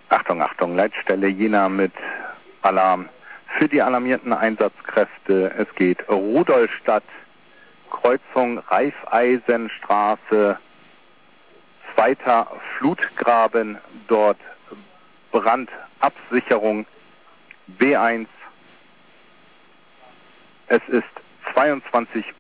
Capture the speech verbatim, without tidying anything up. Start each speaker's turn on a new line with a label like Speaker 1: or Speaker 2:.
Speaker 1: Achtung, Achtung, Leitstelle Jena mit Alarm für die alarmierten Einsatzkräfte. Es geht Rudolstadt, Kreuzung Raiffeisenstraße, zweiter Flutgraben, dort Brandabsicherung B eins. Es ist zweiundzwanzig